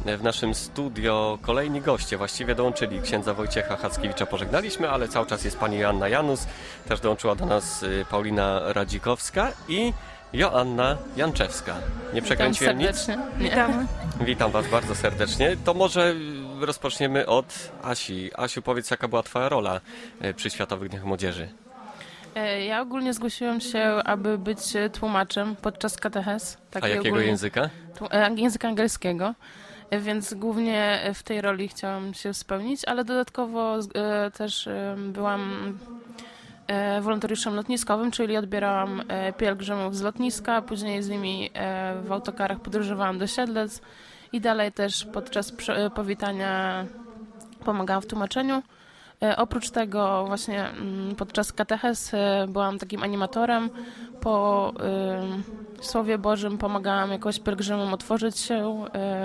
w naszym studio kolejni goście. Właściwie dołączyli księdza Wojciecha Hackiewicza, pożegnaliśmy, ale cały czas jest pani Joanna Janus. Też dołączyła do nas Paulina Radzikowska i Joanna Janczewska. Nie przekręciłem nic? Witamy. Witam was bardzo serdecznie. To może rozpoczniemy od Asi. Asiu, powiedz, jaka była twoja rola przy Światowych Dniach Młodzieży? Ja ogólnie zgłosiłam się, aby być tłumaczem podczas katechez. A jakiego języka? Języka angielskiego, więc głównie w tej roli chciałam się spełnić, ale dodatkowo też byłam wolontariuszem lotniskowym, czyli odbierałam pielgrzymów z lotniska, później z nimi w autokarach podróżowałam do Siedlec i dalej też podczas powitania pomagałam w tłumaczeniu. Oprócz tego właśnie podczas katechez byłam takim animatorem. Po Słowie Bożym pomagałam jakoś pielgrzymom otworzyć się,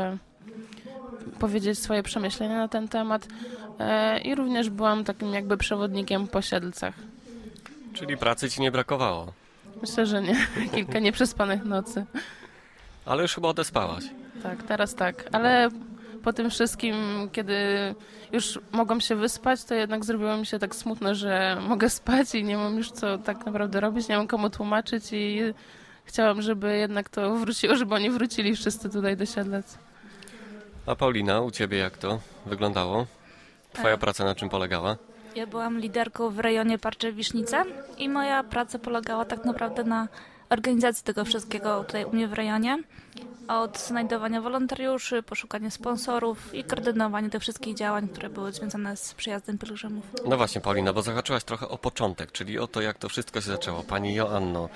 powiedzieć swoje przemyślenia na ten temat i również byłam takim jakby przewodnikiem po Siedlcach. Czyli pracy ci nie brakowało? Myślę, że nie. Kilka nieprzespanych nocy. Ale już chyba odespałaś. Tak, teraz tak. Ale po tym wszystkim, kiedy już mogłam się wyspać, to jednak zrobiło mi się tak smutno, że mogę spać i nie mam już co tak naprawdę robić, nie mam komu tłumaczyć i chciałam, żeby jednak to wróciło, żeby oni wrócili wszyscy tutaj do Siedlec. A Paulina, u ciebie jak to wyglądało? Twoja praca na czym polegała? Ja byłam liderką w rejonie Parczew-Wisznice i moja praca polegała tak naprawdę na organizacji tego wszystkiego tutaj u mnie w rejonie. Od znajdowania wolontariuszy, poszukania sponsorów i koordynowania tych wszystkich działań, które były związane z przyjazdem pielgrzymów. No właśnie, Paulina, bo zahaczyłaś trochę o początek, czyli o to, jak to wszystko się zaczęło. Pani Joanno,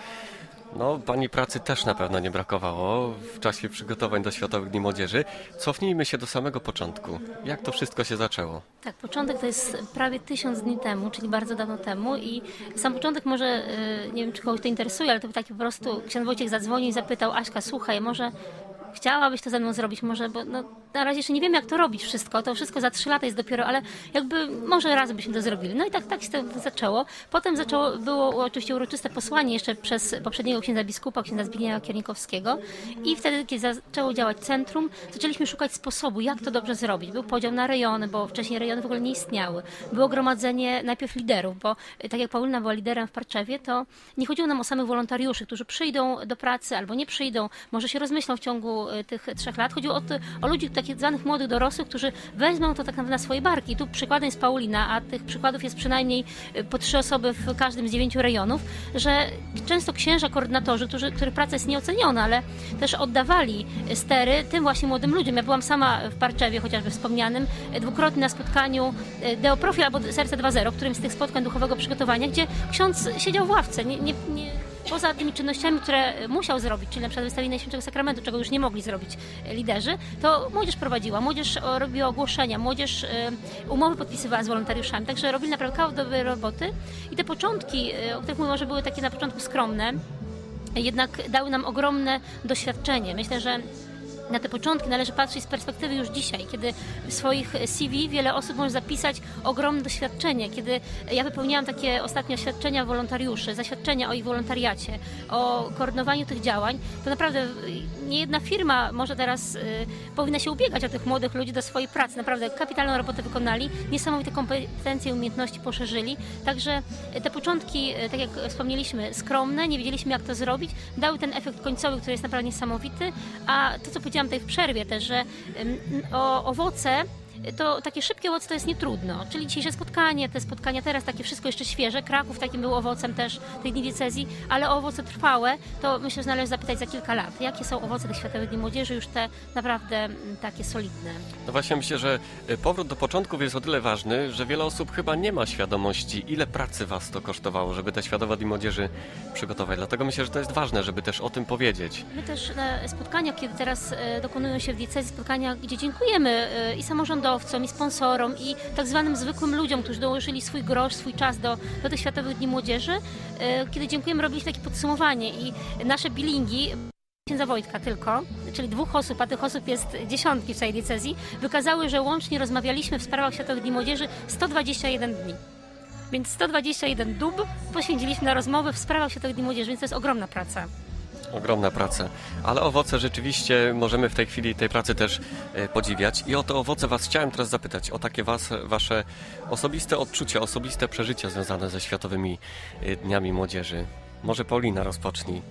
no pani pracy też na pewno nie brakowało w czasie przygotowań do Światowych Dni Młodzieży. Cofnijmy się do samego początku. Jak to wszystko się zaczęło? Tak, początek to jest prawie 1000 dni temu, czyli bardzo dawno temu i sam początek może, nie wiem czy kogoś to interesuje, ale to był taki po prostu, ksiądz Wojciech zadzwonił i zapytał: Aśka, słuchaj, może chciałabyś to ze mną zrobić, może, bo no, na razie jeszcze nie wiem jak to robić wszystko, to wszystko za 3 lata jest dopiero, ale jakby może razem byśmy to zrobili. No i tak się to zaczęło. Potem było oczywiście uroczyste posłanie jeszcze przez poprzedniego księdza biskupa, księdza Zbigniewa Kiernikowskiego i wtedy, kiedy zaczęło działać centrum, zaczęliśmy szukać sposobu, jak to dobrze zrobić. Był podział na rejony, bo wcześniej rejony w ogóle nie istniały. Było gromadzenie najpierw liderów, bo tak jak Paulina była liderem w Parczewie, to nie chodziło nam o samych wolontariuszy, którzy przyjdą do pracy albo nie przyjdą, może się rozmyślą w ciągu tych 3 lat. Chodziło o ludzi takich zwanych młodych dorosłych, którzy wezmą to tak naprawdę na swoje barki. I tu przykładem jest Paulina, a tych przykładów jest przynajmniej po 3 osoby w każdym z 9 rejonów, że często księża, koordynatorzy, których praca jest nieoceniona, ale też oddawali stery tym właśnie młodym ludziom. Ja byłam sama w Parczewie, chociażby wspomnianym, dwukrotnie na spotkaniu Deo Profil albo Serce 2.0, którym z tych spotkań duchowego przygotowania, gdzie ksiądz siedział w ławce, poza tymi czynnościami, które musiał zrobić, czyli na przykład wystawienie Najświętszego Sakramentu, czego już nie mogli zrobić liderzy, to młodzież prowadziła, młodzież robiła ogłoszenia, młodzież umowy podpisywała z wolontariuszami, także robili naprawdę kawał dobrej roboty i te początki, o których mówię, może były takie na początku skromne, jednak dały nam ogromne doświadczenie. Myślę, że na te początki należy patrzeć z perspektywy już dzisiaj, kiedy w swoich CV wiele osób może zapisać ogromne doświadczenie. Kiedy ja wypełniałam takie ostatnie oświadczenia wolontariuszy, zaświadczenia o ich wolontariacie, o koordynowaniu tych działań, to naprawdę niejedna firma może teraz powinna się ubiegać o tych młodych ludzi do swojej pracy. Naprawdę kapitalną robotę wykonali, niesamowite kompetencje i umiejętności poszerzyli. Także te początki, tak jak wspomnieliśmy, skromne, nie wiedzieliśmy jak to zrobić, dały ten efekt końcowy, który jest naprawdę niesamowity, a to co powiedziałam tutaj w przerwie też, że owoce, to takie szybkie owoce to jest nietrudno. Czyli dzisiejsze spotkanie, te spotkania teraz takie wszystko jeszcze świeże. Kraków takim był owocem też tej dni diecezji, ale o owoce trwałe to myślę, że należy zapytać za kilka lat. Jakie są owoce tych Światowych Dni Młodzieży, już te naprawdę takie solidne? No właśnie myślę, że powrót do początków jest o tyle ważny, że wiele osób chyba nie ma świadomości, ile pracy was to kosztowało, żeby te Światowe Dni Młodzieży przygotować. Dlatego myślę, że to jest ważne, żeby też o tym powiedzieć. My też na spotkaniach, kiedy teraz dokonują się w diecezji spotkania, gdzie dziękujemy i samorządowcom, i sponsorom, i tak zwanym zwykłym ludziom, którzy dołożyli swój grosz, swój czas do tych Światowych Dni Młodzieży. Kiedy dziękujemy, robiliśmy takie podsumowanie i nasze bilingi księdza Wojtka tylko, czyli 2 osób, a tych osób jest dziesiątki w całej diecezji, wykazały, że łącznie rozmawialiśmy w sprawach Światowych Dni Młodzieży 121 dni. Więc 121 dób poświęciliśmy na rozmowy w sprawach Światowych Dni Młodzieży, więc to jest ogromna praca. Ogromna praca, ale owoce rzeczywiście możemy w tej chwili tej pracy też podziwiać i o te owoce Was chciałem teraz zapytać, o takie Wasze osobiste odczucia, osobiste przeżycia związane ze Światowymi Dniami Młodzieży. Może Paulina rozpocznij.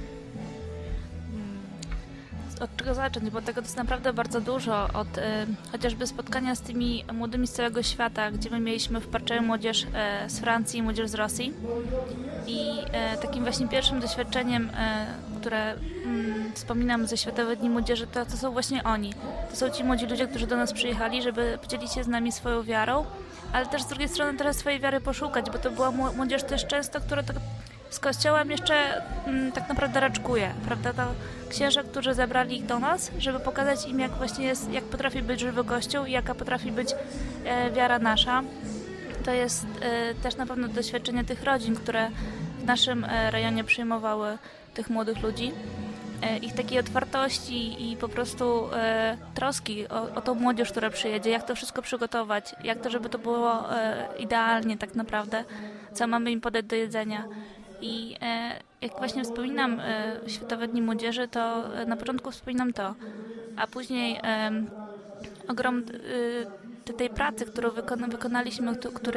Od czego zacząć, bo tego to jest naprawdę bardzo dużo. Od chociażby spotkania z tymi młodymi z całego świata, gdzie my mieliśmy w Parczewie młodzież z Francji, młodzież z Rosji. I takim właśnie pierwszym doświadczeniem, które wspominam ze Światowych Dni Młodzieży, to są właśnie oni. To są ci młodzi ludzie, którzy do nas przyjechali, żeby podzielić się z nami swoją wiarą, ale też z drugiej strony teraz swojej wiary poszukać, bo to była młodzież też często, która tak z kościołem jeszcze tak naprawdę raczkuje, prawda? To księża, którzy zabrali ich do nas, żeby pokazać im, jak właśnie jest, jak potrafi być żywy Kościół i jaka potrafi być wiara nasza. To jest też na pewno doświadczenie tych rodzin, które w naszym rejonie przyjmowały tych młodych ludzi. Ich takiej otwartości i po prostu troski o tą młodzież, która przyjedzie, jak to wszystko przygotować, jak to, żeby to było idealnie tak naprawdę, co mamy im podać do jedzenia. I jak właśnie wspominam Światowe Dni Młodzieży, to na początku wspominam to, a później ogrom tej pracy, którą wykonaliśmy,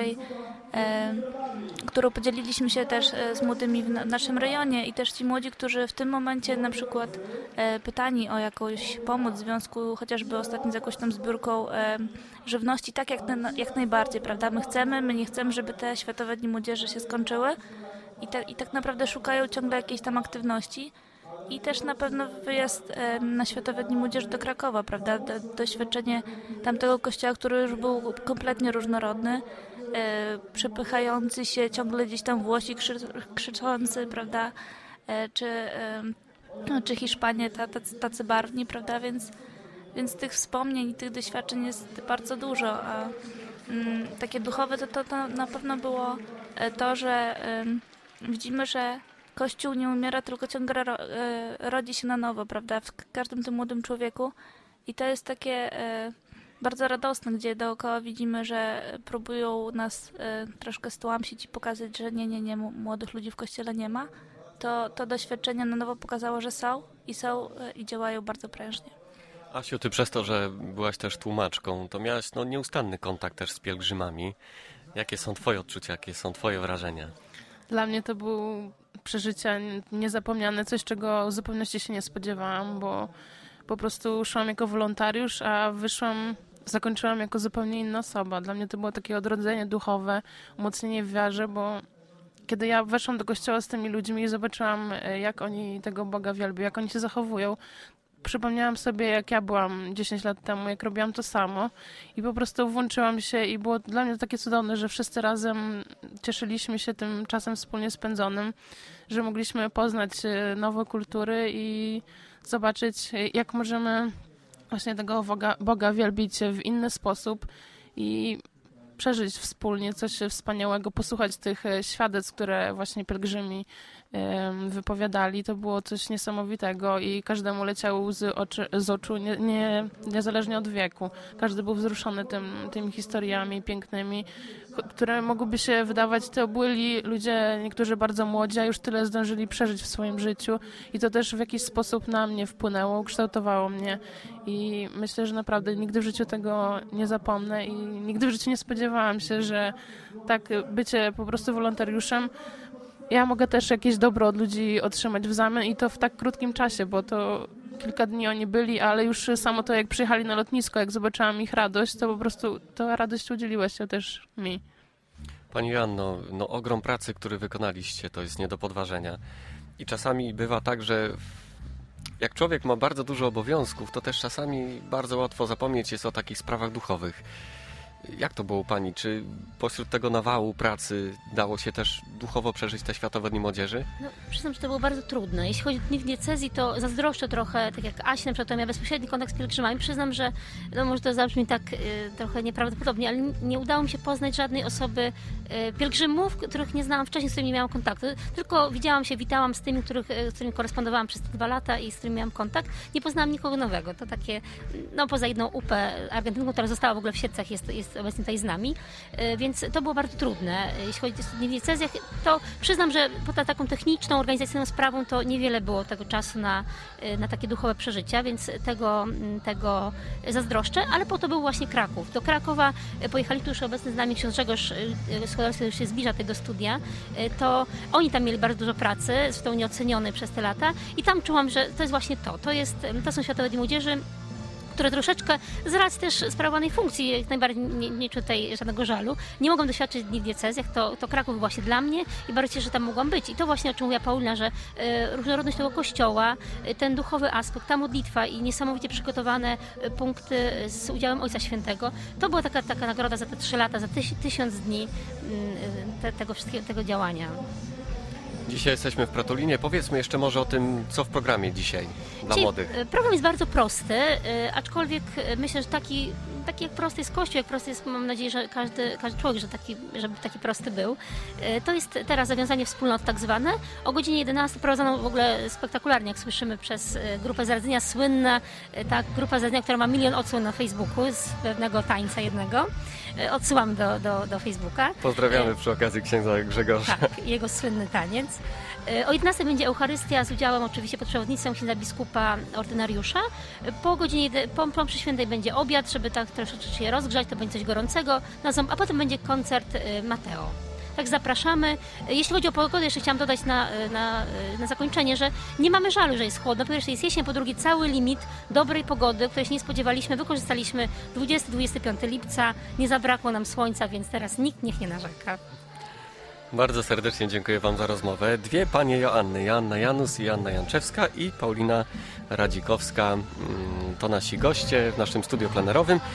którą podzieliliśmy się też z młodymi w naszym rejonie i też ci młodzi, którzy w tym momencie na przykład pytani o jakąś pomoc w związku chociażby ostatnio z jakąś tam zbiórką żywności, tak jak najbardziej, prawda? My nie chcemy, żeby te Światowe Dni Młodzieży się skończyły i tak naprawdę szukają ciągle jakiejś tam aktywności. I też na pewno wyjazd na Światowe Dni Młodzieży do Krakowa, prawda? Doświadczenie tamtego kościoła, który już był kompletnie różnorodny, przepychający się ciągle gdzieś tam Włosi krzyczący, prawda? Czy Hiszpanie tacy barwni, prawda? Więc tych wspomnień i tych doświadczeń jest bardzo dużo, a takie duchowe to na pewno było to, że widzimy, że Kościół nie umiera, tylko ciągle rodzi się na nowo, prawda, w każdym tym młodym człowieku i to jest takie bardzo radosne, gdzie dookoła widzimy, że próbują nas troszkę stłamsić i pokazać, że nie, młodych ludzi w Kościele nie ma. To doświadczenie na nowo pokazało, że są i działają bardzo prężnie. Asiu, ty przez to, że byłaś też tłumaczką, to miałaś nieustanny kontakt też z pielgrzymami. Jakie są Twoje odczucia, jakie są Twoje wrażenia? Dla mnie to był przeżycie niezapomniane, coś, czego w zupełności się nie spodziewałam, bo po prostu szłam jako wolontariusz, a zakończyłam jako zupełnie inna osoba. Dla mnie to było takie odrodzenie duchowe, umocnienie w wiarze, bo kiedy ja weszłam do kościoła z tymi ludźmi i zobaczyłam, jak oni tego Boga wielbią, jak oni się zachowują, przypomniałam sobie, jak ja byłam 10 lat temu, jak robiłam to samo i po prostu włączyłam się i było dla mnie takie cudowne, że wszyscy razem cieszyliśmy się tym czasem wspólnie spędzonym, że mogliśmy poznać nowe kultury i zobaczyć, jak możemy właśnie tego Boga wielbić w inny sposób i przeżyć wspólnie coś wspaniałego, posłuchać tych świadectw, które właśnie pielgrzymi wypowiadali. To było coś niesamowitego i każdemu leciały łzy z oczu, niezależnie od wieku. Każdy był wzruszony tymi historiami pięknymi, które mogłyby się wydawać, to byli ludzie, niektórzy bardzo młodzi, a już tyle zdążyli przeżyć w swoim życiu i to też w jakiś sposób na mnie wpłynęło, ukształtowało mnie i myślę, że naprawdę nigdy w życiu tego nie zapomnę i nigdy w życiu nie spodziewałam się, że tak bycie po prostu wolontariuszem ja mogę też jakieś dobro od ludzi otrzymać w zamian i to w tak krótkim czasie, bo to kilka dni oni byli, ale już samo to, jak przyjechali na lotnisko, jak zobaczyłam ich radość, to po prostu ta radość udzieliła się też mi. Pani Joanno, ogrom pracy, który wykonaliście, to jest nie do podważenia. I czasami bywa tak, że jak człowiek ma bardzo dużo obowiązków, to też czasami bardzo łatwo zapomnieć jest o takich sprawach duchowych. Jak to było u Pani? Czy pośród tego nawału pracy dało się też duchowo przeżyć te Światowe Dni Młodzieży? Przyznam, że to było bardzo trudne. Jeśli chodzi o dni w diecezji, to zazdroszczę trochę, tak jak Asi na przykład, to miała bezpośredni kontakt z pielgrzymami. Przyznam, że może to zabrzmi tak trochę nieprawdopodobnie, ale nie udało mi się poznać żadnej osoby pielgrzymów, których nie znałam wcześniej, z którymi nie miałam kontaktu. Tylko witałam z tymi, z którymi korespondowałam przez te 2 lata i z którymi miałam kontakt. Nie poznałam nikogo nowego. To takie, poza jedną UPę Argentynką, która została w ogóle w Siercach, jest jest obecnie tutaj z nami, więc to było bardzo trudne. Jeśli chodzi o studium w diecezjach, to przyznam, że poza taką techniczną, organizacyjną sprawą to niewiele było tego czasu na takie duchowe przeżycia, więc tego zazdroszczę, ale po to był właśnie Kraków. Do Krakowa pojechali tu już obecny z nami ksiądz Grzegorz Skłodowski, już się zbliża tego studia, to oni tam mieli bardzo dużo pracy, zresztą nieoceniony przez te lata i tam czułam, że to jest właśnie to są Światowe Dni Młodzieży, które troszeczkę z racji też sprawowanej funkcji, jak najbardziej nie czuję tutaj żadnego żalu, nie mogłam doświadczyć dni w diecezjach, to Kraków był właśnie dla mnie i bardzo się cieszę, że tam mogłam być. I to właśnie, o czym mówiła Paulina, że różnorodność tego kościoła, ten duchowy aspekt, ta modlitwa i niesamowicie przygotowane punkty z udziałem Ojca Świętego, to była taka nagroda za te 3 lata, za 1000 dni tego wszystkiego, tego działania. Dzisiaj jesteśmy w Pratulinie. Powiedzmy jeszcze może o tym, co w programie dzisiaj dla młodych. Program jest bardzo prosty, aczkolwiek myślę, że taki jak prosty jest Kościół, jak prosty jest, mam nadzieję, że każdy człowiek, żeby taki prosty był. To jest teraz zawiązanie wspólnot tak zwane. O godzinie 11 prowadzono w ogóle spektakularnie, jak słyszymy, przez grupę Zaradzenia, słynna ta grupa Zaradzenia, która ma 1 000 000 odsłon na Facebooku z pewnego tańca jednego. Odsyłam do Facebooka. Pozdrawiamy przy okazji księdza Grzegorza. Tak, jego słynny taniec. O 11 będzie Eucharystia z udziałem oczywiście pod przewodnictwem księdza biskupa ordynariusza. Po godzinie, po mszy świętej będzie obiad, żeby tak troszeczkę się rozgrzać, to będzie coś gorącego, a potem będzie koncert Mateo. Tak zapraszamy. Jeśli chodzi o pogodę, jeszcze chciałam dodać na zakończenie, że nie mamy żalu, że jest chłodno. Po pierwsze jest jesień, po drugie cały limit dobrej pogody, której się nie spodziewaliśmy, wykorzystaliśmy 20-25 lipca, nie zabrakło nam słońca, więc teraz nikt niech nie narzeka. Bardzo serdecznie dziękuję Wam za rozmowę. 2 panie Joanny, Joanna Janus i Joanna Janczewska i Paulina Radzikowska to nasi goście w naszym studiu plenerowym.